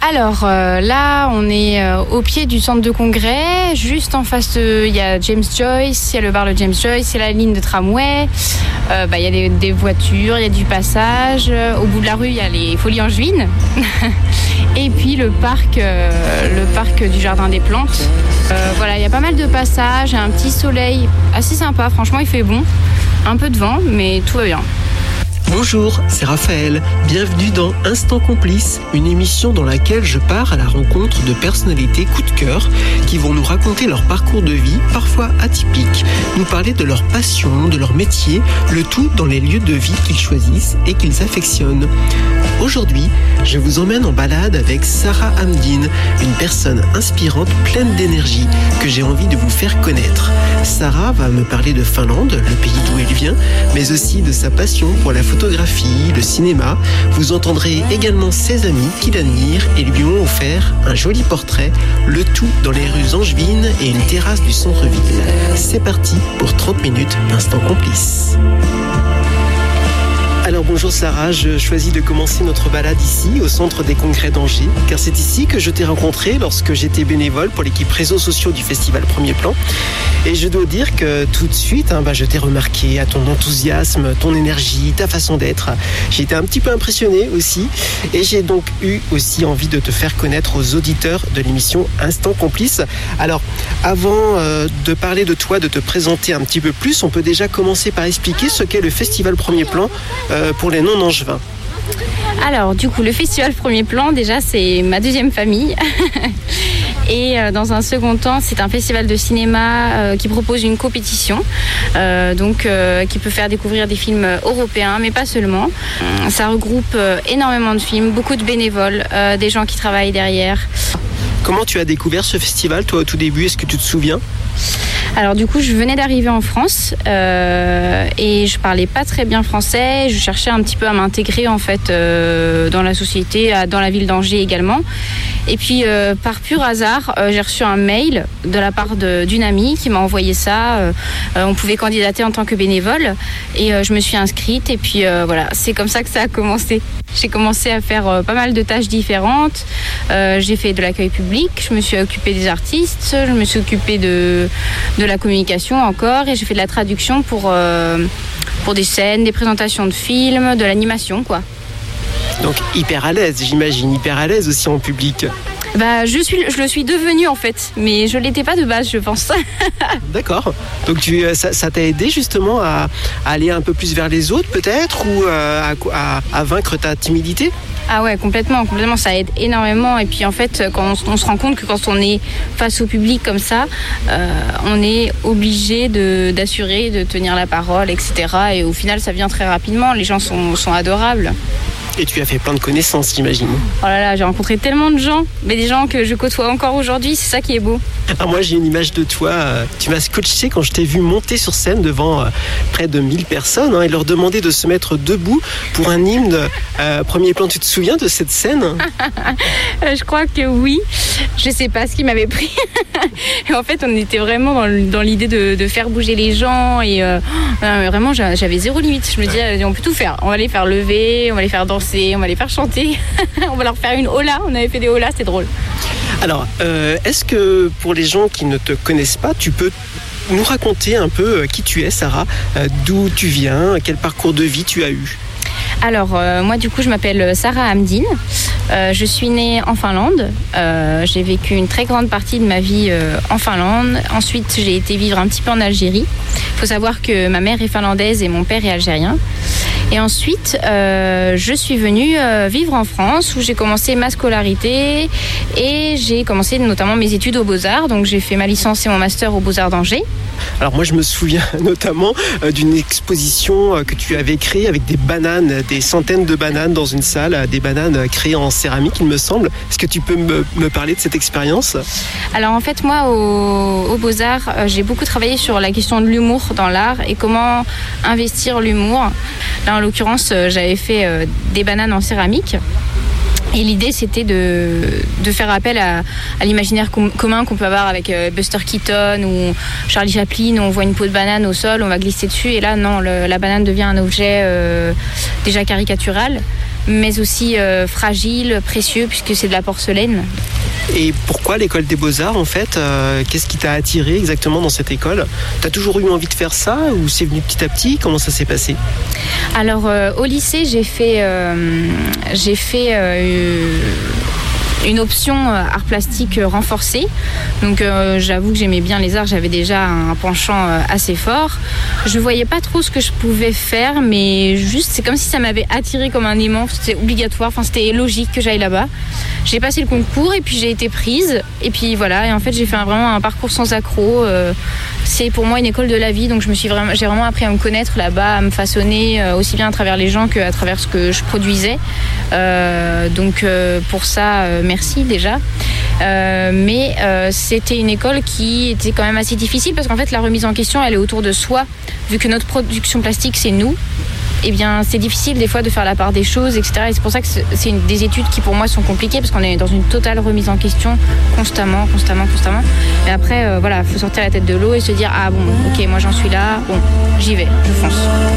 Alors là, on est au pied du centre de congrès. Juste en face, il y a James Joyce, il y a le bar de James Joyce, il y a la ligne de tramway. Il y a des voitures, il y a du passage. Au bout de la rue, il y a les Folies Angevines. Et puis le parc du Jardin des Plantes. Il y a pas mal de passages, un petit soleil assez sympa. Franchement, il fait bon. Un peu de vent, mais tout va bien. Bonjour, c'est Raphaël. Bienvenue dans Instant Complice, une émission dans laquelle je pars à la rencontre de personnalités coup de cœur qui vont nous raconter leur parcours de vie, parfois atypique, nous parler de leur passion, de leur métier, le tout dans les lieux de vie qu'ils choisissent et qu'ils affectionnent. Aujourd'hui, je vous emmène en balade avec Sarah Hamdine, une personne inspirante, pleine d'énergie, que j'ai envie de vous faire connaître. Sarah va me parler de Finlande, le pays d'où elle vient, mais aussi de sa passion pour la photographie, le cinéma. Vous entendrez également ses amis qui l'admirent et lui ont offert un joli portrait, le tout dans les rues angevines et une terrasse du centre-ville. C'est parti pour 30 minutes d'Instant Complice. Alors bonjour Sarah, je choisis de commencer notre balade ici, au centre des congrès d'Angers, car c'est ici que je t'ai rencontré lorsque j'étais bénévole pour l'équipe réseaux sociaux du festival Premier Plan. Et je dois dire que tout de suite, je t'ai remarqué à ton enthousiasme, ton énergie, ta façon d'être. J'ai été un petit peu impressionné aussi, et j'ai donc eu aussi envie de te faire connaître aux auditeurs de l'émission Instant Complice. Alors, avant de parler de toi, de te présenter un petit peu plus, on peut déjà commencer par expliquer ce qu'est le festival Premier Plan pour les non-angevins. Alors, du coup, le festival Premier Plan, déjà, c'est ma deuxième famille. Et dans un second temps, c'est un festival de cinéma qui propose une compétition, qui peut faire découvrir des films européens, mais pas seulement. Ça regroupe énormément de films, beaucoup de bénévoles, des gens qui travaillent derrière. Comment tu as découvert ce festival, toi, au tout début? Est-ce que tu te souviens? Alors du coup, je venais d'arriver en France et je parlais pas très bien français. Je cherchais un petit peu à m'intégrer en fait dans la société, dans la ville d'Angers également. Et puis par pur hasard, j'ai reçu un mail de la part d'une amie qui m'a envoyé ça. On pouvait candidater en tant que bénévole et je me suis inscrite. Et puis voilà, c'est comme ça que ça a commencé. J'ai commencé à faire pas mal de tâches différentes. J'ai fait de l'accueil public, je me suis occupée des artistes, je me suis occupée de la communication encore et j'ai fait de la traduction pour des scènes, des présentations de films, de l'animation quoi. Donc hyper à l'aise, j'imagine, hyper à l'aise aussi en public. Je le suis devenue en fait, mais je l'étais pas de base, je pense. D'accord. Donc ça t'a aidé justement à aller un peu plus vers les autres peut-être ou à vaincre ta timidité? Ah ouais, complètement, ça aide énormément. Et puis en fait, quand on se rend compte que quand on est face au public comme ça, on est obligé d'assurer, de tenir la parole, etc. Et au final, ça vient très rapidement. Les gens sont adorables. Et tu as fait plein de connaissances, j'imagine. Oh là là, j'ai rencontré tellement de gens, mais des gens que je côtoie encore aujourd'hui, c'est ça qui est beau. Alors moi, j'ai une image de toi. Tu m'as scotché quand je t'ai vu monter sur scène devant près de 1000 personnes et leur demander de se mettre debout pour un hymne. Premier Plan, tu te souviens de cette scène? Je crois que oui. Je sais pas ce qui m'avait pris. Et en fait, on était vraiment dans l'idée de faire bouger les gens. Et vraiment, j'avais zéro limite. Je me disais, on peut tout faire. On va les faire lever, on va les faire danser, on va les faire chanter. On va leur faire une hola. On avait fait des holas, c'était drôle. Alors, est-ce que pour les gens qui ne te connaissent pas, tu peux nous raconter un peu qui tu es, Sarah, d'où tu viens, quel parcours de vie tu as eu? Alors, moi, du coup, je m'appelle Sarah Hamdine. Je suis née en Finlande. J'ai vécu une très grande partie de ma vie en Finlande. Ensuite, j'ai été vivre un petit peu en Algérie. Il faut savoir que ma mère est finlandaise et mon père est algérien. Et ensuite, je suis venue vivre en France où j'ai commencé ma scolarité et j'ai commencé notamment mes études aux Beaux-Arts. Donc, j'ai fait ma licence et mon master aux Beaux-Arts d'Angers. Alors moi, je me souviens notamment d'une exposition que tu avais créée avec des bananes, des centaines de bananes dans une salle, des bananes créées en céramique, il me semble. Est-ce que tu peux me parler de cette expérience? Alors en fait, moi, aux Beaux-Arts, j'ai beaucoup travaillé sur la question de l'humour dans l'art et comment investir l'humour. Là, en l'occurrence, j'avais fait des bananes en céramique. Et l'idée, c'était de faire appel à l'imaginaire commun qu'on peut avoir avec Buster Keaton ou Charlie Chaplin, où on voit une peau de banane au sol, on va glisser dessus. Et là, non, la banane devient un objet déjà caricatural. mais aussi fragile, précieux, puisque c'est de la porcelaine. Et pourquoi l'école des Beaux-Arts en fait Qu'est-ce qui t'a attiré exactement dans cette école ? T'as toujours eu envie de faire ça ou c'est venu petit à petit ? Comment ça s'est passé ? Alors au lycée, j'ai fait une option art plastique renforcée. Donc j'avoue que j'aimais bien les arts, j'avais déjà un penchant assez fort. Je voyais pas trop ce que je pouvais faire, mais juste c'est comme si ça m'avait attiré comme un aimant. C'était obligatoire, c'était logique que j'aille là-bas. J'ai passé le concours et puis j'ai été prise. Et puis voilà, et en fait j'ai fait vraiment un parcours sans accroc. C'est pour moi une école de la vie, donc j'ai vraiment appris à me connaître là-bas, à me façonner aussi bien à travers les gens qu'à travers ce que je produisais. Donc pour ça, merci déjà. Mais c'était une école qui était quand même assez difficile parce qu'en fait la remise en question elle est autour de soi. Vu que notre production plastique c'est nous, eh bien c'est difficile des fois de faire la part des choses, etc. Et c'est pour ça que c'est des études qui pour moi sont compliquées parce qu'on est dans une totale remise en question constamment. Et après voilà, faut sortir la tête de l'eau et se dire ah bon ok moi j'en suis là, bon j'y vais, je fonce.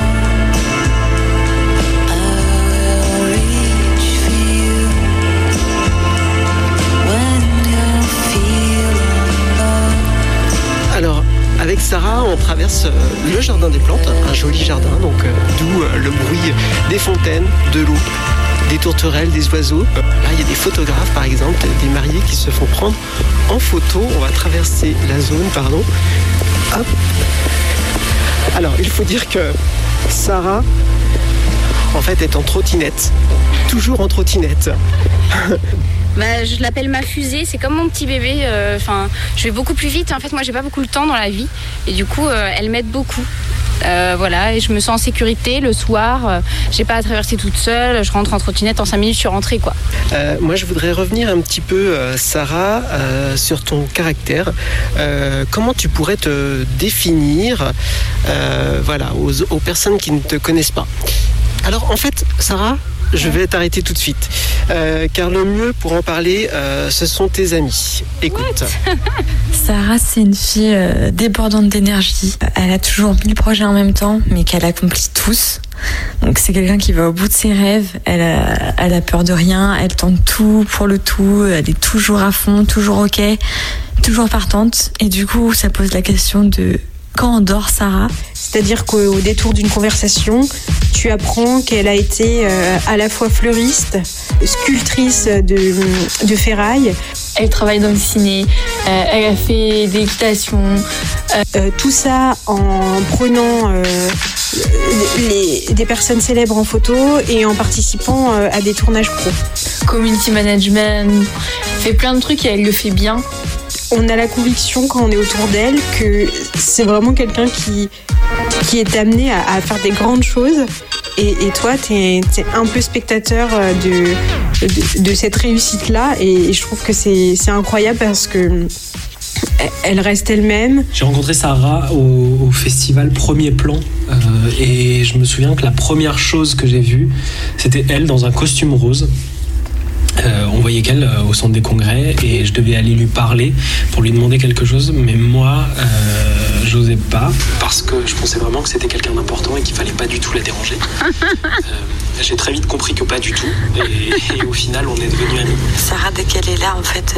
Alors, avec Sarah, on traverse le jardin des plantes, un joli jardin, donc d'où le bruit des fontaines, de l'eau, des tourterelles, des oiseaux. Là, il y a des photographes, par exemple, des mariés qui se font prendre en photo. On va traverser la zone, pardon. Hop. Alors, il faut dire que Sarah, en fait, est en trottinette. Toujours en trottinette. Je l'appelle ma fusée, c'est comme mon petit bébé. Je vais beaucoup plus vite. En fait, moi, j'ai pas beaucoup le temps dans la vie, et du coup, elle m'aide beaucoup. Voilà, et je me sens en sécurité le soir. J'ai pas à traverser toute seule. Je rentre en trottinette en 5 minutes, je suis rentrée, quoi. Moi, je voudrais revenir un petit peu, Sarah, sur ton caractère. Comment tu pourrais te définir, voilà, aux personnes qui ne te connaissent pas. Alors, en fait, Sarah, je vais t'arrêter tout de suite, car le mieux pour en parler, ce sont tes amis. Écoute. Sarah, c'est une fille débordante d'énergie. Elle a toujours 1000 projets en même temps, mais qu'elle accomplit tous. Donc c'est quelqu'un qui va au bout de ses rêves. Elle a peur de rien. Elle tente tout pour le tout. Elle est toujours à fond, toujours ok, toujours partante. Et du coup, ça pose la question de quand on dort Sarah. C'est-à-dire qu'au détour d'une conversation, tu apprends qu'elle a été à la fois fleuriste, sculptrice de ferraille. Elle travaille dans le ciné, elle a fait des équitations. Tout ça en prenant des personnes célèbres en photo et en participant à des tournages pro. Community management, fait plein de trucs et elle le fait bien. On a la conviction quand on est autour d'elle que c'est vraiment quelqu'un qui est amené à faire des grandes choses. Et toi, t'es un peu spectateur de cette réussite-là. Et je trouve que c'est incroyable parce que elle reste elle-même. J'ai rencontré Sarah au festival Premier Plan. Et je me souviens que la première chose que j'ai vue, c'était elle dans un costume rose. On voyait qu'elle au centre des congrès et je devais aller lui parler pour lui demander quelque chose, mais moi j'osais pas parce que je pensais vraiment que c'était quelqu'un d'important et qu'il fallait pas du tout la déranger. J'ai très vite compris que pas du tout et au final on est devenus amis. Sarah, dès qu'elle est là, en fait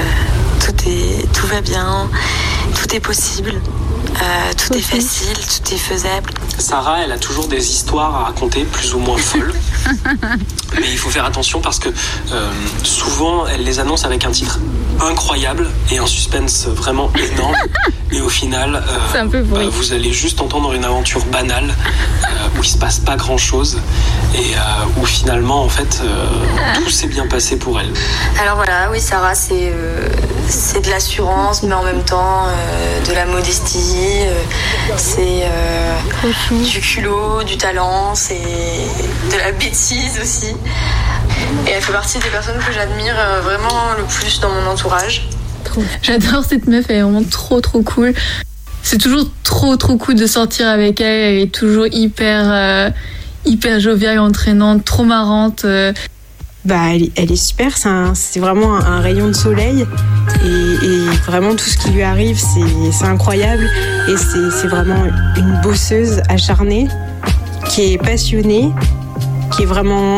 tout va bien, tout est possible. Tout est facile, tout est faisable. Sarah, elle a toujours des histoires à raconter, plus ou moins folles. Mais il faut faire attention parce que souvent, elle les annonce avec un titre incroyable et un suspense vraiment énorme. Et au final, vous allez juste entendre une aventure banale où il se passe pas grand-chose et où finalement, en fait, tout s'est bien passé pour elle. Alors voilà, oui, Sarah, c'est de l'assurance, mais en même temps de la modestie. C'est du culot, du talent, c'est de la bêtise aussi. Et elle fait partie des personnes que j'admire vraiment le plus dans mon entourage. J'adore cette meuf, elle est vraiment trop cool. C'est toujours trop cool de sortir avec elle. Elle est toujours hyper joviale, entraînante, trop marrante. Elle est super, c'est vraiment un rayon de soleil et vraiment tout ce qui lui arrive c'est incroyable et c'est vraiment une bosseuse acharnée qui est passionnée, qui est vraiment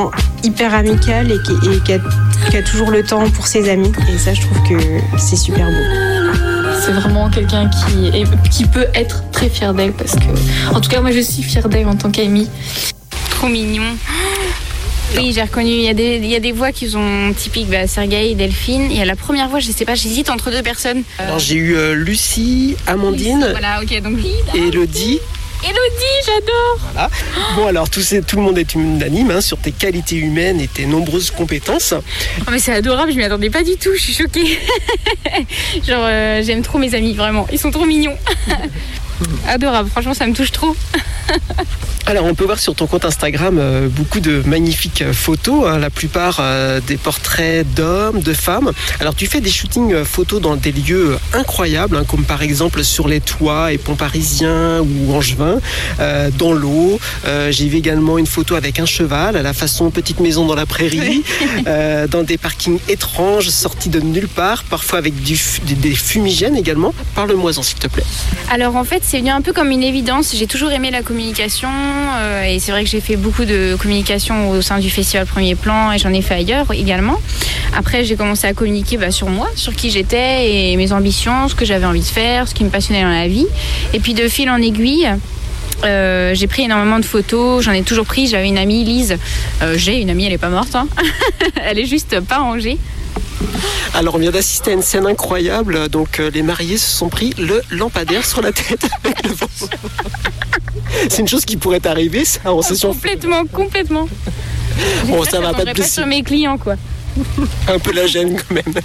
hyper amical et qui a toujours le temps pour ses amis. Et ça, je trouve que c'est super beau. C'est vraiment quelqu'un qui peut être très fier d'elle parce que, en tout cas, moi, je suis fière d'elle en tant qu'amie. Trop mignon. Oui, j'ai reconnu. Il y a des voix qui sont typiques. Sergueï, Delphine. Et à la première voix, je sais pas, j'hésite entre deux personnes. Alors j'ai eu Lucie, Amandine, Lucie, voilà, ok, donc et Elodie. Elodie, j'adore. Voilà. Bon alors tout le monde est unanime sur tes qualités humaines et tes nombreuses compétences. Oh, mais c'est adorable, je m'y attendais pas du tout, je suis choquée. Genre j'aime trop mes amis, vraiment, ils sont trop mignons. Adorable, franchement ça me touche trop. Alors on peut voir sur ton compte Instagram beaucoup de magnifiques photos, la plupart des portraits d'hommes, de femmes. Alors tu fais des shootings photos dans des lieux incroyables, comme par exemple sur les toits et ponts parisiens ou Angevin, dans l'eau. J'ai vu également une photo avec un cheval à la façon petite maison dans la prairie, dans des parkings étranges sortis de nulle part, parfois avec des fumigènes également. Parle-moi-en s'il te plaît. Alors en fait c'est venu un peu comme une évidence, j'ai toujours aimé la communication et c'est vrai que j'ai fait beaucoup de communication au sein du festival Premier Plan et j'en ai fait ailleurs également. Après j'ai commencé à communiquer sur moi, sur qui j'étais et mes ambitions, ce que j'avais envie de faire, ce qui me passionnait dans la vie. Et puis de fil en aiguille, j'ai pris énormément de photos, j'en ai toujours pris. J'avais une amie, Lise, j'ai une amie, elle est pas morte, hein. Elle est juste pas en Angers. Alors on vient d'assister à une scène incroyable, donc les mariés se sont pris le lampadaire sur la tête avec le vent. C'est une chose qui pourrait t'arriver, ça, en session. Complètement. Bon, ça va pas de plus. Pas sur mes clients, quoi. Un peu la gêne quand même.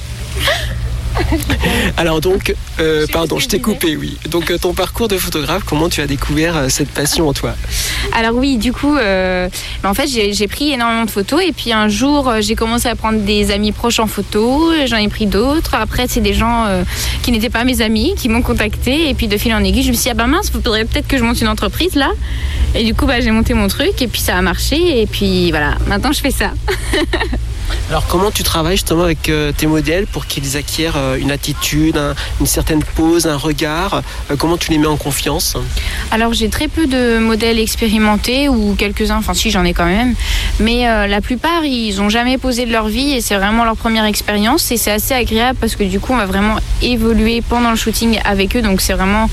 Alors donc, pardon, je t'ai coupé, oui. Donc ton parcours de photographe, comment tu as découvert cette passion en toi ? Alors oui, du coup, en fait, j'ai pris énormément de photos et puis un jour, j'ai commencé à prendre des amis proches en photo. J'en ai pris d'autres. Après, c'est des gens qui n'étaient pas mes amis qui m'ont contacté et puis de fil en aiguille, je me suis dit mince, il faudrait peut-être que je monte une entreprise là. Et du coup, j'ai monté mon truc et puis ça a marché et puis voilà, maintenant je fais ça. Alors comment tu travailles justement avec tes modèles pour qu'ils acquièrent une attitude, une certaine pose, un regard, comment tu les mets en confiance ? Alors j'ai très peu de modèles expérimentés ou quelques-uns, enfin si j'en ai quand même, mais la plupart ils n'ont jamais posé de leur vie et c'est vraiment leur première expérience et c'est assez agréable parce que du coup on va vraiment évoluer pendant le shooting avec eux, donc c'est vraiment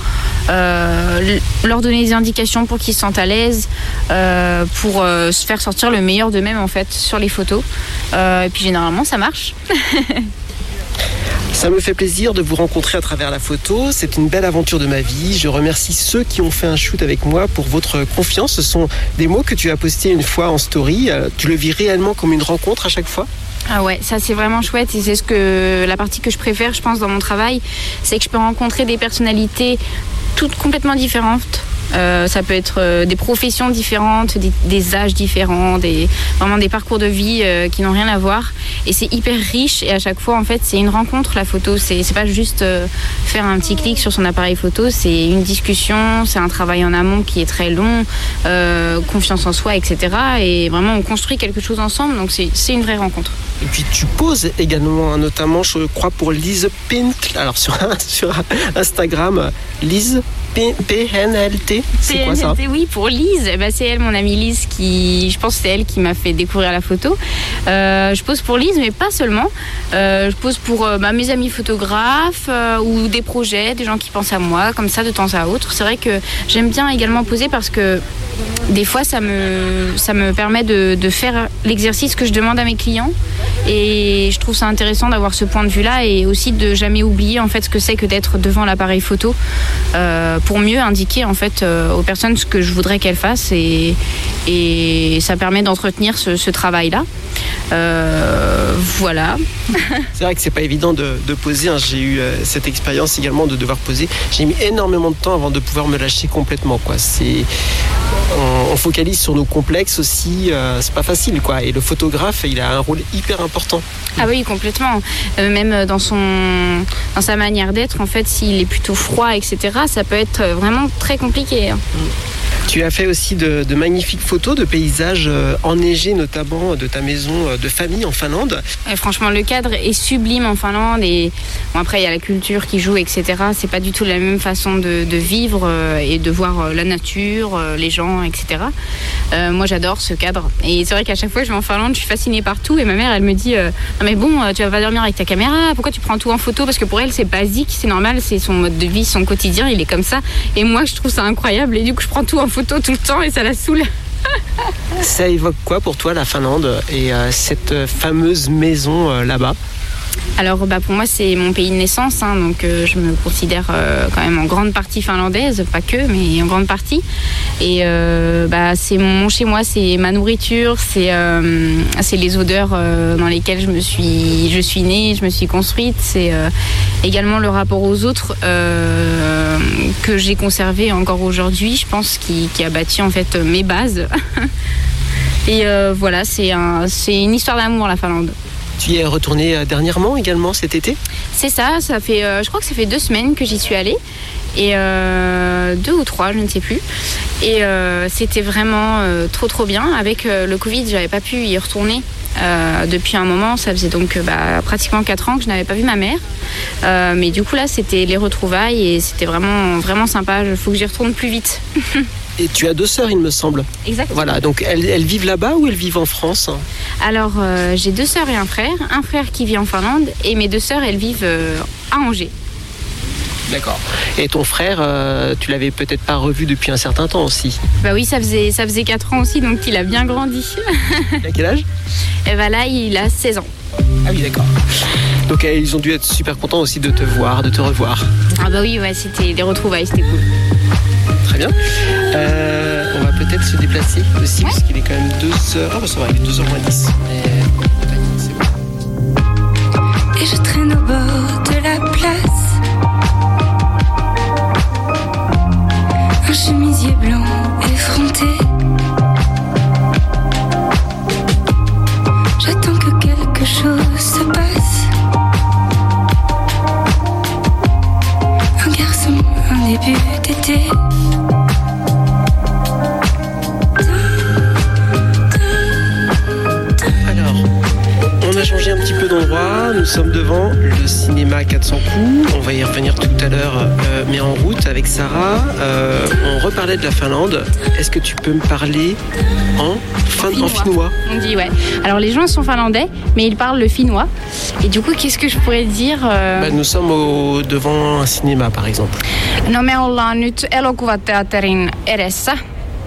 leur donner des indications pour qu'ils se sentent à l'aise, pour se faire sortir le meilleur d'eux-mêmes en fait sur les photos. Et puis généralement ça marche. Ça me fait plaisir de vous rencontrer à travers la photo. C'est une belle aventure de ma vie. Je remercie ceux qui ont fait un shoot avec moi pour votre confiance. Ce sont des mots que tu as postés une fois en story. Tu le vis réellement comme une rencontre à chaque fois ? Ah ouais, ça c'est vraiment chouette et c'est la partie que je préfère, je pense, dans mon travail, c'est que je peux rencontrer des personnalités toutes complètement différentes. Ça peut être des professions différentes, des âges différents, vraiment des parcours de vie qui n'ont rien à voir. Et c'est hyper riche et à chaque fois, en fait, c'est une rencontre, la photo. C'est pas juste faire un petit clic sur son appareil photo, c'est une discussion, c'est un travail en amont qui est très long, confiance en soi, etc. Et vraiment, on construit quelque chose ensemble, donc c'est une vraie rencontre. Et puis tu poses également, notamment, je crois, pour Lise Pint, alors sur Instagram, Lise PNLT, c'est quoi ça ? Oui, pour Lise, c'est elle, mon amie Lise, je pense que c'est elle qui m'a fait découvrir la photo. Je pose pour Lise, mais pas seulement. Je pose pour mes amis photographes ou des projets, des gens qui pensent à moi, comme ça, de temps à autre. C'est vrai que j'aime bien également poser parce que des fois, ça me permet de faire l'exercice que je demande à mes clients. Et je trouve ça intéressant d'avoir ce point de vue-là et aussi de jamais oublier en fait ce que c'est que d'être devant l'appareil photo pour mieux indiquer en fait aux personnes ce que je voudrais qu'elles fassent et ça permet d'entretenir ce travail-là. Voilà. C'est vrai que c'est pas évident de poser. J'ai eu cette expérience également de devoir poser. J'ai mis énormément de temps avant de pouvoir me lâcher complètement, quoi. On focalise sur nos complexes aussi, c'est pas facile, quoi. Et le photographe, il a un rôle hyper important. Ah oui, complètement. Même dans sa manière d'être, en fait, s'il est plutôt froid, etc., ça peut être vraiment très compliqué. Tu as fait aussi de magnifiques photos de paysages enneigés, notamment de ta maison de famille en Finlande. Et franchement, le cadre est sublime en Finlande. Et bon, après, il y a la culture qui joue, etc. C'est pas du tout la même façon de vivre et de voir la nature, les gens, etc. Moi, j'adore ce cadre. Et c'est vrai qu'à chaque fois que je vais en Finlande, je suis fascinée par tout. Et ma mère, elle me dit non mais bon, tu vas pas dormir avec ta caméra. Pourquoi tu prends tout en photo? Parce que pour elle, c'est basique, c'est normal, c'est son mode de vie, son quotidien, il est comme ça. Et moi, je trouve ça incroyable. Et du coup, je prends tout en photo tout le temps et ça la saoule. Ça évoque quoi pour toi la Finlande et cette fameuse maison là-bas? Alors pour moi c'est mon pays de naissance, donc je me considère quand même en grande partie finlandaise, pas que, mais en grande partie. Et c'est mon chez moi, c'est ma nourriture, c'est les odeurs dans lesquelles je suis née, je me suis construite. C'est également le rapport aux autres que j'ai conservé encore aujourd'hui, je pense, qui a bâti en fait mes bases. Et voilà, c'est une histoire d'amour la Finlande. Tu y es retournée dernièrement également cet été? C'est ça fait, je crois que ça fait 2 semaines que j'y suis allée. Et 2 ou 3, je ne sais plus. Et c'était vraiment trop bien. Avec le Covid, j'avais pas pu y retourner depuis un moment. Ça faisait donc pratiquement 4 ans que je n'avais pas vu ma mère. Mais du coup là, c'était les retrouvailles et c'était vraiment sympa. Il faut que j'y retourne plus vite. Et tu as 2 sœurs, il me semble. Exactement. Voilà, donc elles vivent là-bas ou elles vivent en France? Alors, j'ai 2 sœurs et un frère. Un frère qui vit en Finlande et mes 2 sœurs, elles vivent à Angers. D'accord. Et ton frère, tu l'avais peut-être pas revu depuis un certain temps aussi? Bah oui, ça faisait 4 ans aussi, donc il a bien grandi. Il a quel âge? Et là, il a 16 ans. Ah oui, d'accord. Donc ils ont dû être super contents aussi de te voir, de te revoir. Ah bah oui, ouais, c'était des retrouvailles, c'était cool. Très bien. On va peut-être se déplacer aussi, parce qu'il est quand même 2h. Ah bah ça va, il est 2h moins 10. C'est bon. Et je traîne au bord de la place. Un chemisier blanc effronté. J'attends que quelque chose se passe. Un garçon, un début d'été. On a changé un petit peu d'endroit, nous sommes devant le cinéma 400 coups, on va y revenir tout à l'heure, mais en route avec Sarah. On reparlait de la Finlande, est-ce que tu peux me parler en finnois? On dit ouais. Alors les gens sont finlandais, mais ils parlent le finnois. Et du coup, qu'est-ce que je pourrais dire Nous sommes devant un cinéma par exemple. No me ollaan nyt elokuvateatterin edessä.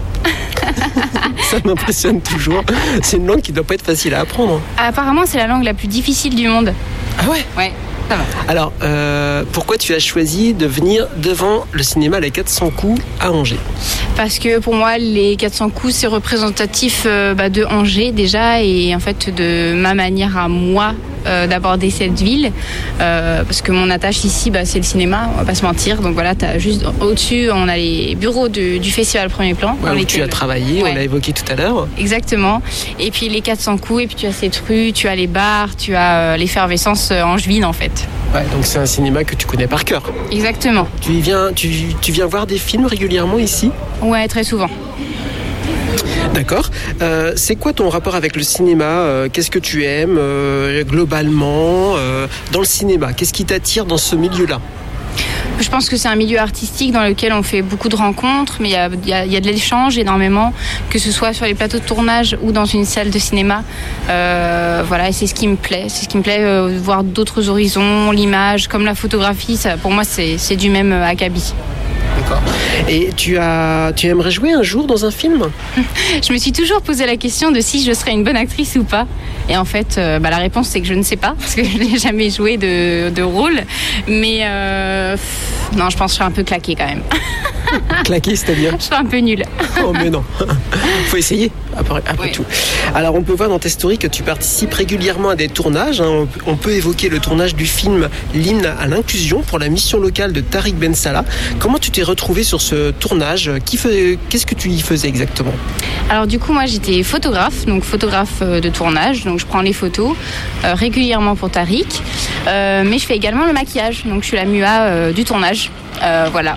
Ça m'impressionne toujours. C'est une langue qui ne doit pas être facile à apprendre. Apparemment, c'est la langue la plus difficile du monde. Ah ouais? Ouais, ça va. Alors, pourquoi tu as choisi de venir devant le cinéma Les 400 coups à Angers? Parce que pour moi, les 400 coups, c'est représentatif de Angers déjà et en fait de ma manière à moi d'aborder cette ville. Parce que mon attache ici, c'est le cinéma, on va pas se mentir. Donc voilà, t'as juste au-dessus, on a les bureaux du Festival Premier Plan. Ouais, où tu as travaillé, on l'a évoqué tout à l'heure. Exactement. Et puis les 400 coups, et puis tu as cette rue, tu as les bars, tu as l'effervescence angevine en fait. Ouais, donc c'est un cinéma que tu connais par cœur. Exactement. Tu viens voir des films régulièrement ici? Ouais, très souvent. D'accord. C'est quoi ton rapport avec le cinéma? Qu'est-ce que tu aimes globalement dans le cinéma? Qu'est-ce qui t'attire dans ce milieu-là? Je pense que c'est un milieu artistique dans lequel on fait beaucoup de rencontres, mais il y a de l'échange énormément, que ce soit sur les plateaux de tournage ou dans une salle de cinéma. Voilà, et c'est ce qui me plaît. C'est ce qui me plaît, voir d'autres horizons, l'image, comme la photographie. Ça, pour moi, c'est du même acabit. D'accord. Et tu aimerais jouer un jour dans un film? Je me suis toujours posé la question de si je serais une bonne actrice ou pas. Et en fait, la réponse c'est que je ne sais pas, parce que je n'ai jamais joué de rôle. Mais non, je pense que je serais un peu claquée quand même. Claquée, c'est-à-dire? Je serais un peu nulle. Oh mais non, faut essayer après tout. Alors on peut voir dans tes stories que tu participes régulièrement à des tournages. On peut évoquer le tournage du film L'hymne à l'inclusion pour la mission locale de Tariq Ben Salah. Comment tu t'es retrouvée sur ce tournage? Qu'est-ce que tu y faisais exactement? Alors du coup moi j'étais photographe de tournage, donc je prends les photos régulièrement pour Tariq, mais je fais également le maquillage, donc je suis la MUA du tournage, voilà.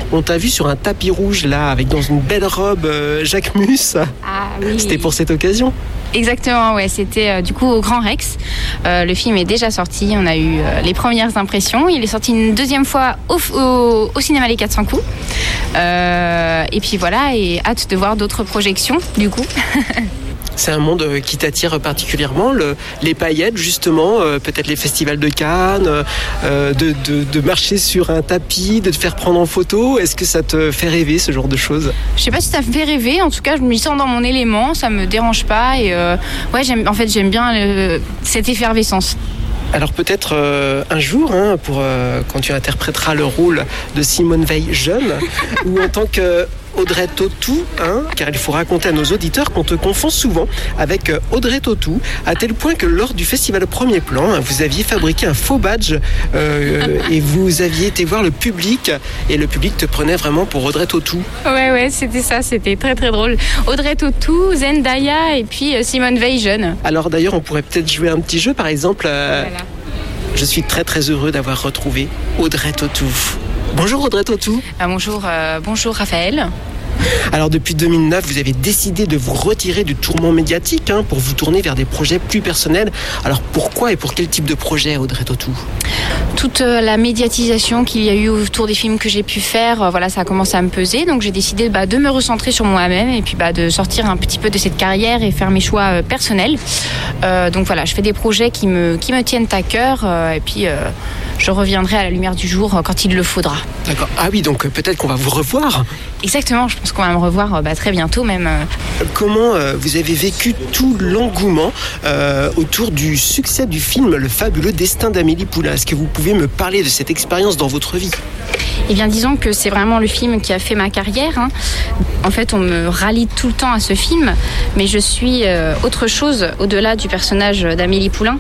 On t'a vu sur un tapis rouge là, avec dans une belle robe Jacques Mus. Ah oui. C'était pour cette occasion? Exactement, ouais. C'était du coup au Grand Rex. Le film est déjà sorti. On a eu les premières impressions. Il est sorti une deuxième fois au cinéma Les 400 coups. Et puis voilà, et hâte de voir d'autres projections du coup. C'est un monde qui t'attire particulièrement, les paillettes justement, peut-être les festivals de Cannes, de marcher sur un tapis, de te faire prendre en photo. Est-ce que ça te fait rêver, ce genre de choses? Je sais pas si ça me fait rêver, en tout cas je me sens dans mon élément, ça me dérange pas et ouais, j'aime bien cette effervescence. Alors peut-être un jour, quand tu interpréteras le rôle de Simone Veil jeune, ou en tant que Audrey Tautou, car il faut raconter à nos auditeurs qu'on te confond souvent avec Audrey Tautou, à tel point que lors du festival Premier Plan, vous aviez fabriqué un faux badge et vous aviez été voir le public, et le public te prenait vraiment pour Audrey Tautou. Ouais, c'était ça, c'était très très drôle. Audrey Tautou, Zendaya et puis Simone Veil jeune. Alors d'ailleurs, on pourrait peut-être jouer un petit jeu, par exemple. Voilà. Je suis très très heureux d'avoir retrouvé Audrey Tautou. Bonjour Audrey Tautou. Bonjour Raphaël. Alors depuis 2009, vous avez décidé de vous retirer du tourment médiatique pour vous tourner vers des projets plus personnels. Alors pourquoi et pour quel type de projet, Audrey Tautou? Toute la médiatisation qu'il y a eu autour des films que j'ai pu faire, ça a commencé à me peser. Donc j'ai décidé de me recentrer sur moi-même et puis de sortir un petit peu de cette carrière et faire mes choix personnels. Donc voilà, je fais des projets qui me tiennent à cœur et puis je reviendrai à la lumière du jour quand il le faudra. D'accord. Ah oui, donc peut-être qu'on va vous revoir. Exactement, je pense qu'on va me revoir très bientôt même. Comment vous avez vécu tout l'engouement autour du succès du film Le fabuleux destin d'Amélie Poulain? Est-ce que vous pouvez me parler de cette expérience dans votre vie? Eh bien, disons que c'est vraiment le film qui a fait ma carrière. En fait, on me rallie tout le temps à ce film, mais je suis autre chose au-delà du personnage d'Amélie Poulain.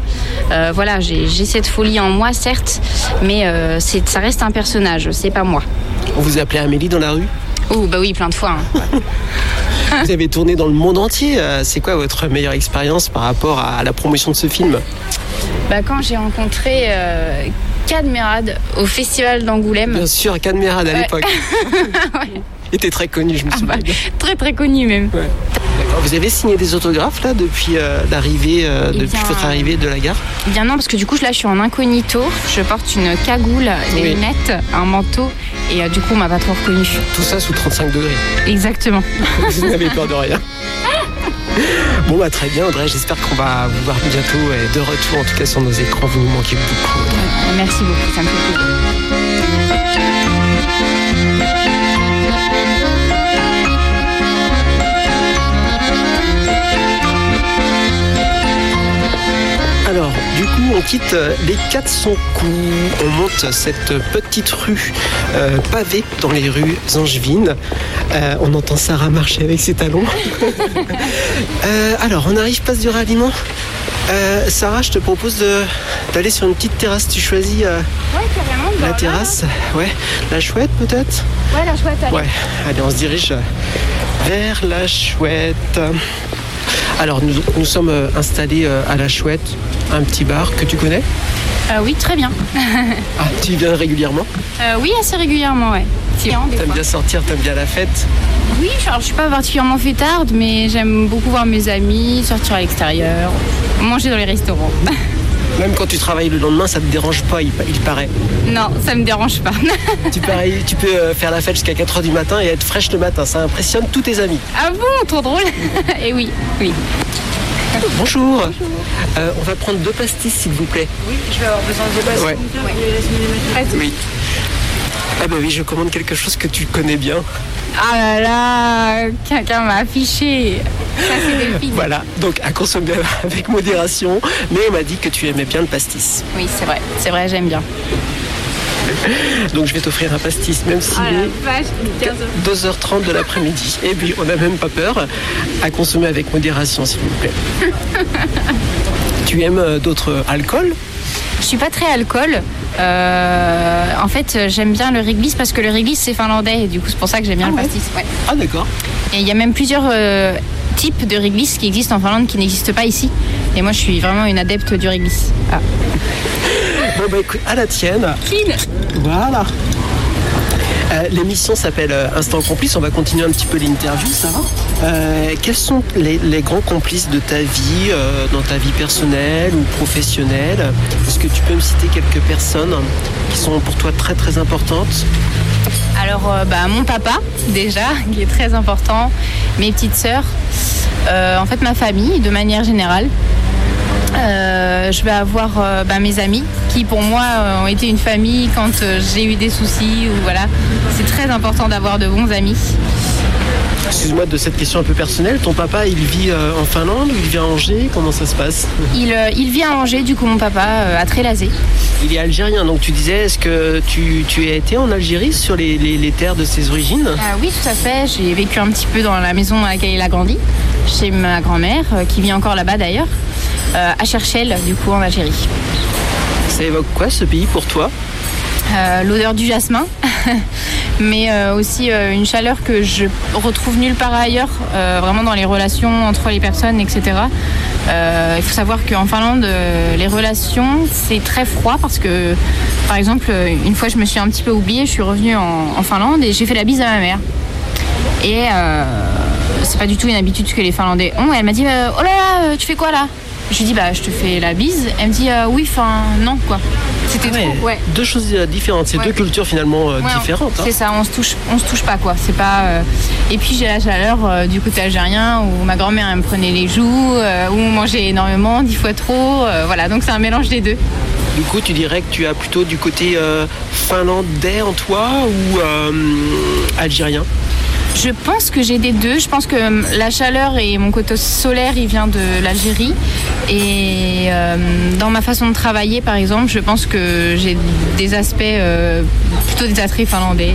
J'ai cette folie en moi, certes, mais ça reste un personnage, c'est pas moi. On vous appelait Amélie dans la rue? Oh, bah oui, plein de fois. Vous avez tourné dans le monde entier. C'est quoi votre meilleure expérience par rapport à la promotion de ce film? Quand j'ai rencontré Kad Merad au festival d'Angoulême. Bien sûr, Kad Merad à l'époque. Ouais. Il était très connu, je me souviens. Très très connu même. Ouais. D'accord. Vous avez signé des autographes là depuis votre arrivée de la gare? Eh bien non, parce que du coup là je suis en incognito. Je porte une cagoule, des lunettes, un manteau et du coup on m'a pas trop reconnu. Tout ça sous 35 degrés. Exactement. Vous n'avez peur de rien. Bon très bien Audrey, j'espère qu'on va vous voir bientôt et de retour en tout cas sur nos écrans. Vous nous manquez beaucoup Audrey. Merci beaucoup, ça me fait plaisir. Alors, du coup, on quitte les 400 coups, on monte cette petite rue pavée dans les rues angevines. On entend Sarah marcher avec ses talons. Alors, on arrive place du ralliement. Sarah, je te propose d'aller sur une petite terrasse. Tu choisis carrément, la terrasse. Ouais, la Chouette peut-être. Ouais, la Chouette. Allez. Ouais, allez, on se dirige vers la Chouette. Alors, nous sommes installés à la Chouette, un petit bar que tu connais? Oui, très bien. Ah, tu y viens régulièrement? Oui, assez régulièrement, ouais. T'aimes bien sortir, t'aimes bien la fête? Oui, je suis pas particulièrement fêtarde, mais j'aime beaucoup voir mes amis, sortir à l'extérieur, manger dans les restaurants. Même quand tu travailles le lendemain, ça te dérange pas, il paraît? Non, ça me dérange pas. Tu peux faire la fête jusqu'à 4h du matin et être fraîche le matin, ça impressionne tous tes amis. Ah bon, trop drôle. Et oui. Bonjour. On va prendre 2 pastis s'il vous plaît. Oui, je vais avoir besoin de 2 pastis. Ouais. Oui. Ah bah oui, je commande quelque chose que tu connais bien. Ah là là, quelqu'un m'a affiché. Ça c'est Delphine. Voilà, donc à consommer avec modération, mais on m'a dit que tu aimais bien le pastis. Oui, c'est vrai, j'aime bien. Donc je vais t'offrir un pastis, même si il est 2h30 de l'après-midi. Et puis on n'a même pas peur, à consommer avec modération s'il vous plaît. Tu aimes d'autres alcools? Je suis pas très alcool. En fait, j'aime bien le réglisse parce que le réglisse c'est finlandais et du coup c'est pour ça que j'aime bien le pastis. Ouais. Ah d'accord. Et il y a même plusieurs types de réglisse qui existent en Finlande qui n'existent pas ici. Et moi je suis vraiment une adepte du réglisse. Ah. Bon bah écoute, à la tienne. Clean. Voilà. L'émission s'appelle Instant Complice. On va continuer un petit peu l'interview, Sarah. Quels sont les grands complices de ta vie, dans ta vie personnelle ou professionnelle? Est-ce que tu peux me citer quelques personnes qui sont pour toi très très importantes? Alors, mon papa, déjà, qui est très important, mes petites sœurs, en fait ma famille, de manière générale. Je vais avoir mes amis qui pour moi ont été une famille quand j'ai eu des soucis ou voilà. C'est très important d'avoir de bons amis. Excuse-moi de cette question un peu personnelle. Ton papa, il vit en Finlande ou il vit à Angers? Comment ça se passe? Il vit à Angers, du coup mon papa à Trélazé. Il est algérien, donc tu disais, est-ce que tu as été en Algérie sur les terres de ses origines? Oui, tout à fait. J'ai vécu un petit peu dans la maison à laquelle il a grandi, chez ma grand-mère, qui vit encore là-bas d'ailleurs, à Cherchel, du coup en Algérie. Ça évoque quoi ce pays pour toi? L'odeur du jasmin, mais aussi une chaleur que je retrouve nulle part ailleurs, vraiment dans les relations entre les personnes, etc. Il faut savoir qu'en Finlande, les relations, c'est très froid parce que, par exemple, une fois je me suis un petit peu oubliée, je suis revenue en Finlande et j'ai fait la bise à ma mère. Et c'est pas du tout une habitude que les Finlandais ont. Et elle m'a dit oh là là, tu fais quoi là? Je lui dis je te fais la bise. Elle me dit oui, enfin non quoi. C'était trop. Ouais. Deux choses différentes, c'est deux cultures finalement différentes. C'est ça, on se touche pas quoi. C'est pas. Et puis j'ai la chaleur du côté algérien où ma grand-mère elle me prenait les joues, où on mangeait énormément, 10 fois trop. Voilà, donc c'est un mélange des deux. Du coup, tu dirais que tu as plutôt du côté finlandais en toi ou algérien? Je pense que j'ai des deux. Je pense que la chaleur et mon côté solaire, il vient de l'Algérie. Et dans ma façon de travailler, par exemple, je pense que j'ai des aspects, plutôt des attraits finlandais.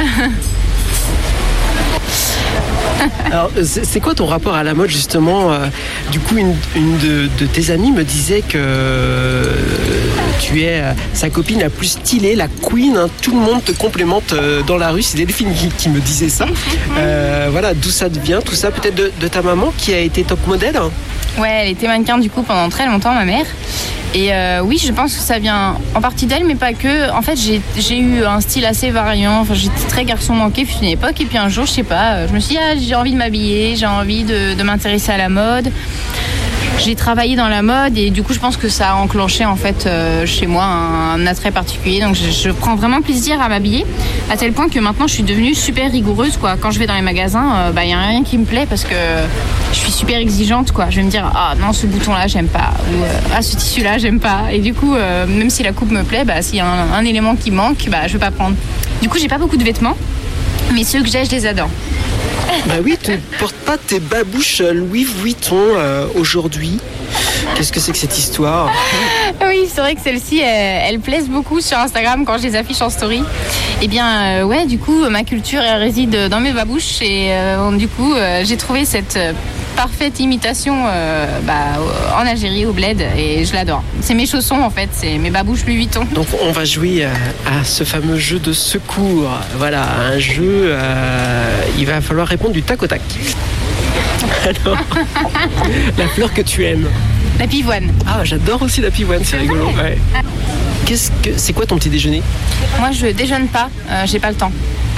Alors, c'est quoi ton rapport à la mode justement? Du coup, une de tes amies me disait que tu es sa copine la plus stylée, la queen. Hein. Tout le monde te complémente dans la rue. C'est Delphine qui me disait ça. Voilà, d'où ça vient, tout ça. Peut-être de ta maman qui a été top modèle? Ouais, elle était mannequin du coup pendant très longtemps, ma mère. Et oui, je pense que ça vient en partie d'elle, mais pas que. En fait, j'ai eu un style assez variant. Enfin, j'étais très garçon manqué fut une époque. Et puis un jour, je sais pas, je me suis dit, j'ai envie de m'habiller, j'ai envie de m'intéresser à la mode. J'ai travaillé dans la mode et du coup, je pense que ça a enclenché en fait chez moi un attrait particulier. Donc, je prends vraiment plaisir à m'habiller, à tel point que maintenant, je suis devenue super rigoureuse, quoi. Quand je vais dans les magasins, y a rien qui me plaît parce que je suis super exigeante, quoi. Je vais me dire, ah non, ce bouton-là, j'aime pas, ou ce tissu-là, j'aime pas. Et du coup, même si la coupe me plaît, s'il y a un élément qui manque, je vais pas prendre. Du coup, j'ai pas beaucoup de vêtements, mais ceux que j'ai, je les adore. Oui, tu ne portes pas tes babouches Louis Vuitton aujourd'hui. Qu'est-ce que c'est que cette histoire? Oui, c'est vrai que celle-ci, elle plaise beaucoup sur Instagram quand je les affiche en story. Eh bien, ouais, du coup, ma culture, elle réside dans mes babouches. Et du coup, j'ai trouvé cette parfaite imitation en Algérie, au Bled. Et je l'adore. C'est mes chaussons, en fait. C'est mes babouches Louis Vuitton. Donc, on va jouer à ce fameux jeu de secours. Voilà, un jeu, il va falloir répondre du tac au tac. Alors, la fleur que tu aimes? La pivoine. Ah, j'adore aussi la pivoine, c'est rigolo. Ouais. C'est quoi ton petit déjeuner? Moi, je déjeune pas, j'ai pas le temps.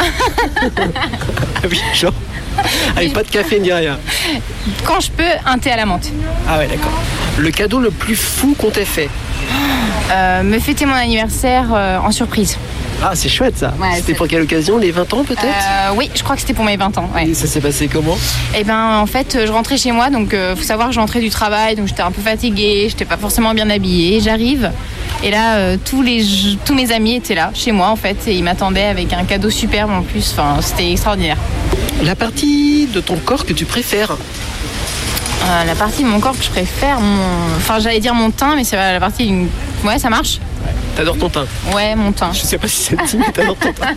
Ah oui, genre avec pas de café ni rien. Quand je peux, un thé à la menthe. Ah ouais, d'accord. Le cadeau le plus fou qu'on t'ait fait? Me fêter mon anniversaire en surprise. Ah, c'est chouette ça. Ouais, c'était pour quelle occasion? Les 20 ans peut-être? Oui, je crois que c'était pour mes 20 ans. Ouais. Et ça s'est passé comment? En fait, je rentrais chez moi, donc faut savoir que je rentrais du travail, donc j'étais un peu fatiguée, j'étais pas forcément bien habillée. J'arrive, et là, tous mes amis étaient là, chez moi en fait, et ils m'attendaient avec un cadeau superbe en plus. Enfin, c'était extraordinaire. La partie de ton corps que tu préfères? La partie de mon corps que je préfère, j'allais dire mon teint, mais c'est la partie... Ouais, ça marche. T'adores ton teint? Ouais, mon teint. Je sais pas si c'est le teint, mais t'adores ton teint.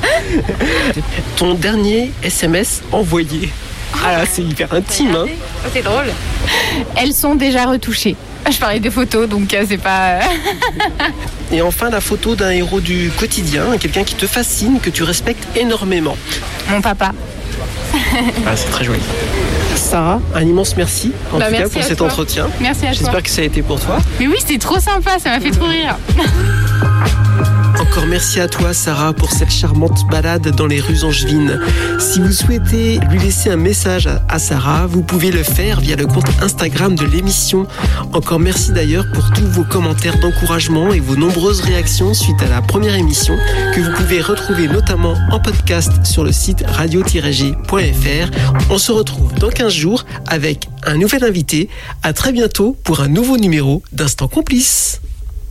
Ton dernier SMS envoyé? Ah là, c'est hyper intime, hein. C'est drôle. Elles sont déjà retouchées. Je parlais des photos, donc c'est pas... Et enfin, la photo d'un héros du quotidien, quelqu'un qui te fascine, que tu respectes énormément. Mon papa. Ah, c'est très joli. Sarah, un immense merci en tout cas pour cet entretien. Merci à toi. J'espère que ça a été pour toi. Mais oui, c'était trop sympa, ça m'a fait trop rire. Encore merci à toi Sarah pour cette charmante balade dans les rues angevines. Si vous souhaitez lui laisser un message à Sarah, vous pouvez le faire via le compte Instagram de l'émission. Encore merci d'ailleurs pour tous vos commentaires d'encouragement et vos nombreuses réactions suite à la première émission que vous pouvez retrouver notamment en podcast sur le site radio-g.fr. On se retrouve dans 15 jours avec un nouvel invité. À très bientôt pour un nouveau numéro d'Instant Complice.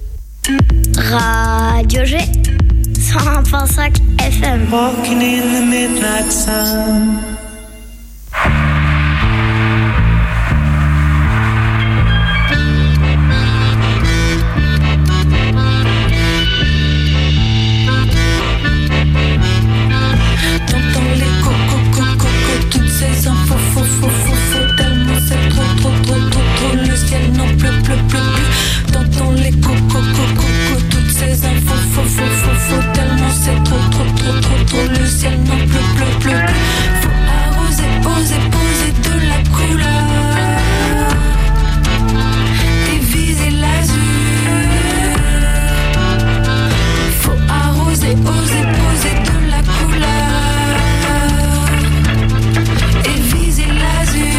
Radio G 101.5 FM. Walking in the midnight sun. T'entends les coco, toutes ces infos, faux, tellement c'est trop, le ciel n'en pleut. T'entends les coco, toutes ces infos, faux, tellement c'est trop, le ciel n'en pleut. Faut arroser, poser de la couleur et viser l'azur. Faut arroser, poser de la couleur et viser l'azur.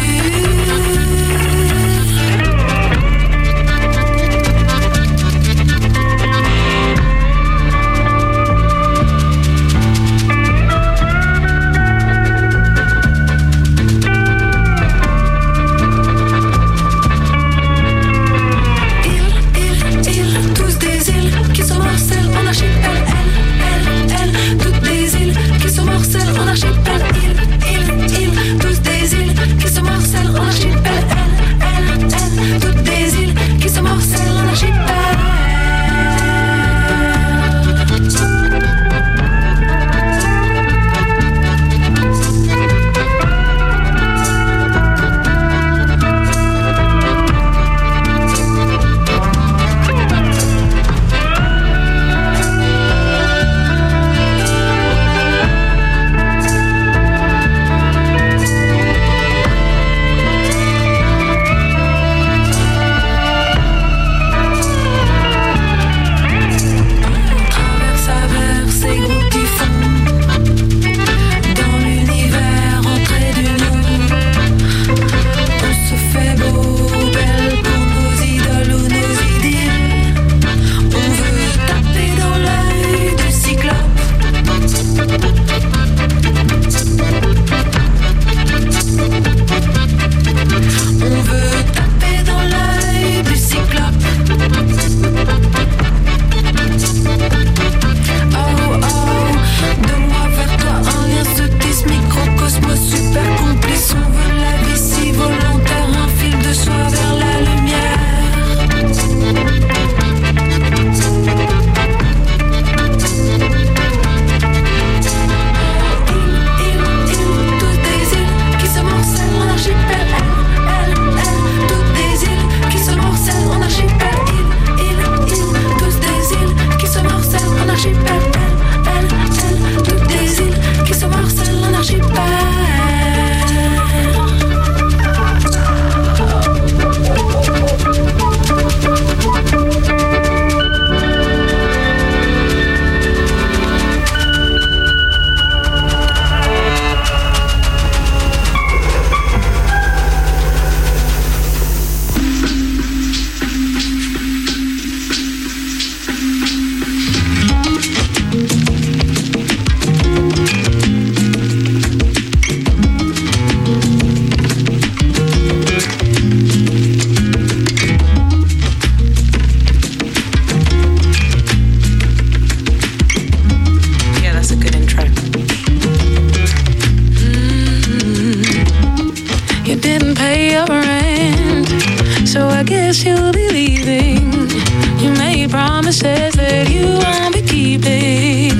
promises that you won't be keeping.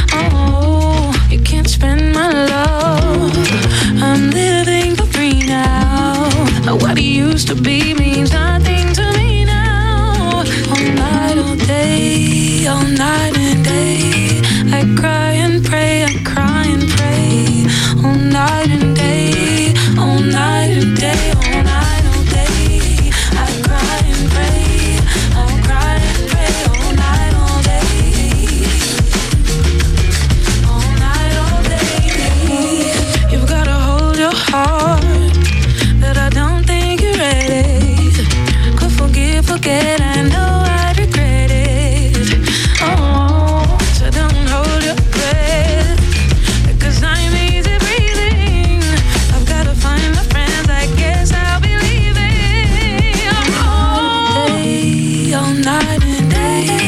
Oh, you can't spend my love. I'm living for free now. What used to be means nothing to me now. All night, all day, all night and day. I cry and pray, I cry and pray. All night and day, all night and day, all night, all day. I cry and pray, I'll cry and pray. All night, all day. night and day.